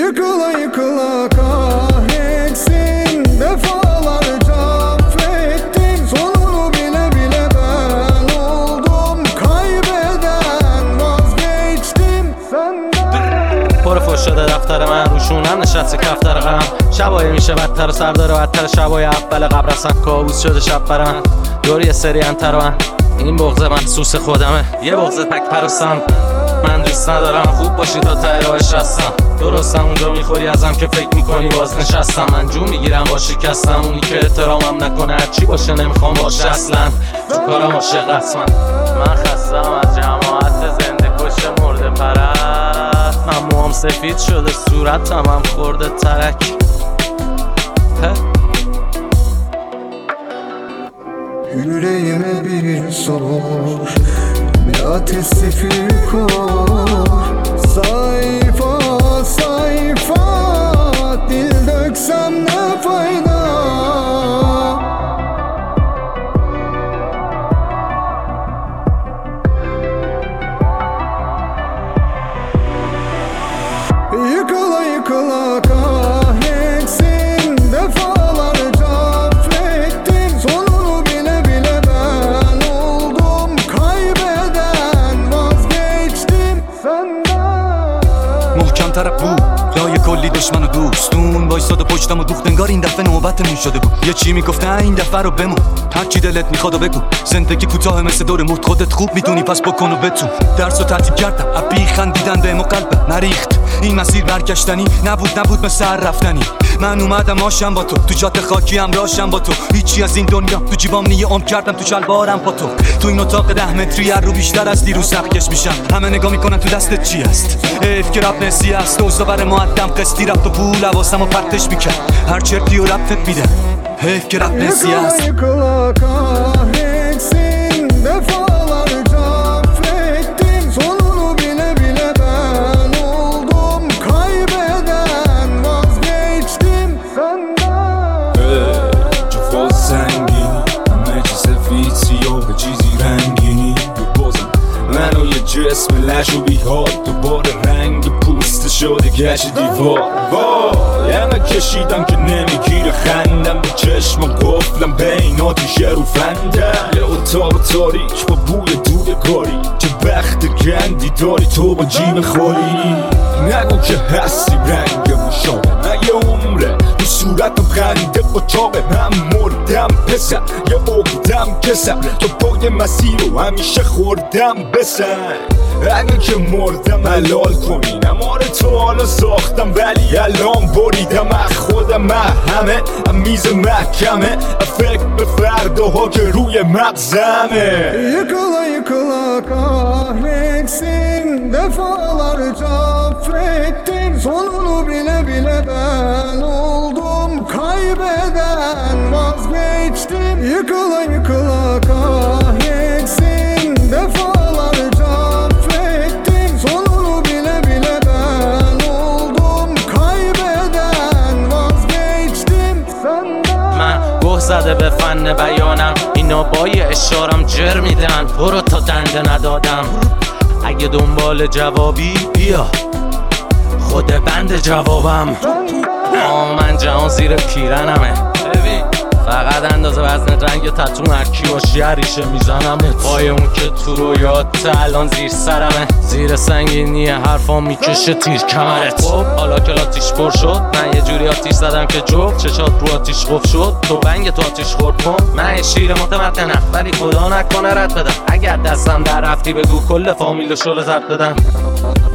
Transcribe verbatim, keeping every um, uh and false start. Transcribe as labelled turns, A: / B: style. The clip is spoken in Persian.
A: Yıkıla yıkıla kahretsin, defalarca affettim. Sonunu bile bile ben oldum kaybeden, vazgeçtim senden.
B: پر فوش شده دفتر من، روشونم نشسته کفتر غم. شبای میشه بدتر و سردار و بدتر، شبای اول قبر اصلا کابوس شده شب برم. دوری یه سری انتر من، این بغض مخصوص خودمه، یه بغض تک پرستم. من دوست ندارم خوب باشی تا ته راهش هستم. درستم اونجا میخوری ازم که فکر میکنی باز نشستم. من جون میگیرم با شکستم، اونی که احترامم نکنه هرچی باشه نمیخوام باشه اصلا. تو کارم عاشق رسمم. من خستم از جماعت زنده کش مرده پرست. من موام سفید شده صورتم هم خورده ترک.
A: Yüreğime bir sor, ne ateş zifiri kor. Sayfa sayfa dil döksem ne fayda. Yıkıla yıkıla kahretsin, defalarca affettim. Sonunu bile bile ben oldum kaybeden, vazgeçtim senden.
C: محکم طرف بود لای کلی دشمن و دوستون وایساد و پشتم و دوخت، انگار این دفعه نوبتمون شده بود. یه چی میگفتن این دفعه رو بمون، هر چی دلت میخواد و بگو. زندگی کوتاه مثل دور مرد، خودت خوب میدونی پس بکن و بتون. درس و تعطیل کردم ابی خندیدن بهم و قلبم نریخت. این مسیر برگشتنی نبود نبود مثل هر رفتنی. من اومدم آشم با تو، تو جاده خاکی هم راشم با تو. هیچی از این دنیا تو جیبام نیه عمر کردم تو شلوارم پا تو. تو این اتاق ده متری هر رو بیشتر از دیروز سختکش میشم. همه نگاه میکنن تو دستت چی است؟ حیف که رپ نسی است. اوضاع بر مقدم قسطی رفت و پول حواسم و پرتش میکرد. هر چرتی و رپت میدم حیف که رپ نسی است.
A: Yıkıla kahretsin, defalarca affettim. Sonunu bile bile ben oldum kaybeden, vazgeçtim senden.
D: جفاز سنگین همه چی سفید سیاه چیزی رنگینی تو بازم منو یه جسم لش و بیحال. دوباره رنگ پوست شده گشت دیوار. وای همه کشیدم که نمیگیره خندم، به چشم و قفلم بین آتیشه رو فندم. یه اتاق تاریک با بوی دود گاری، چه بخت گندی داری تو با جیب خالی. نگو که هستی رنگ موشامه، من یه عمره تو صورتم خنده اتاقه. من مردم پسر یه عقدم کسر، تو پای مسیر رو همیشه خوردم بسن. اگه که مردم حلال کنی، نمار تو حالا ساختم ولی الان بریدم از خودم. من همه میز محکمه، فکر به فرداها که روی مغزمه.
A: Yıkıla yıkıla kahretsin, defalarca affettim. Sonunu bile bile ben oldum kaybeden, vazgeçtim. Yıkıla yıkıla kahretsin, defalarca affettim. Sonunu bile bile ben oldum kaybeden, vazgeçtim senden.
B: من گوه زده به فن بیانم، اینا با یه اشارم جر میدن. برو تا دنده ندادم. اگه دنبال جوابی بیا خود بند جوابم. آه من جهان زیر پیرنمه، ببین فقط اندازه وزن رنگ تتون هرکی باشی هریشه میزنمه. پای اون که تو رویات الان زیر سرمه، زیر سنگینی حرفام میکشه تیر کمرت. خب حالا که آتیش پر شد، من یه جوری آتیش زدم که جفت چشات رو آتیش قفل شد. تو بنگ تو آتیش خورد کن، من یه شیر متمتنم ولی خدا نکنه رد بدم. اگر دستم در رفتی بگو کل فامیل شل زد بدم.